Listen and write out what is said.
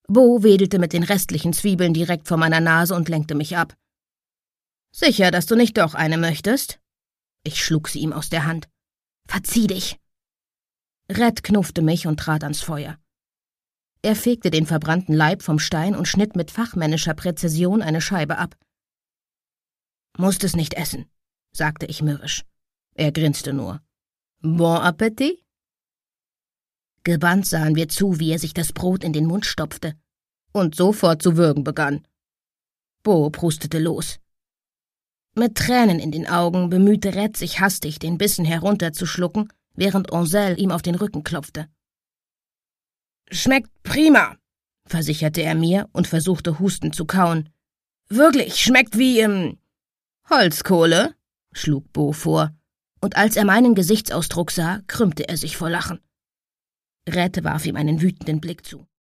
Bo wedelte mit den restlichen Zwiebeln direkt vor meiner Nase und lenkte mich ab. »Sicher, dass du nicht doch eine möchtest?« Ich schlug sie ihm aus der Hand. »Verzieh dich!« Red knuffte mich und trat ans Feuer. Er fegte den verbrannten Leib vom Stein und schnitt mit fachmännischer Präzision eine Scheibe ab. »Musst es nicht essen«, sagte ich mürrisch. Er grinste nur. »Bon Appetit?« Gebannt sahen wir zu, wie er sich das Brot in den Mund stopfte und sofort zu würgen begann. Bo prustete los. Mit Tränen in den Augen bemühte Red sich hastig, den Bissen herunterzuschlucken, während Ansel ihm auf den Rücken klopfte. »Schmeckt prima«, versicherte er mir und versuchte hustend zu kauen. »Wirklich, schmeckt wie, Holzkohle«, schlug Bo vor, und als er meinen Gesichtsausdruck sah, krümmte er sich vor Lachen. Red warf ihm einen wütenden Blick zu.